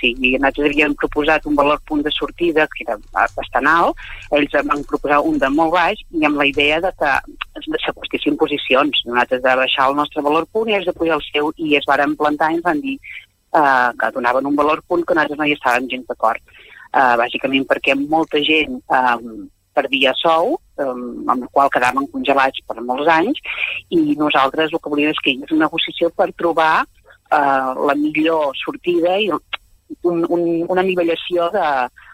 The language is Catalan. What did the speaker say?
sigui, nosaltres havíem proposat un valor punt de sortida que era bastant alt, ells van proposar un de molt baix i amb la idea de que s'acostissin posicions. Nosaltres de baixar el nostre valor punt i ells de pujar el seu, i es varen plantar i ens van dir que donaven un valor punt que nosaltres no hi estàvem gens d'acord. Bàsicament perquè molta gent perdia sou, amb el qual quedaven congelats per molts anys, i nosaltres el que volíem és que hi hagués una negociació per trobar la millor sortida i una nivellació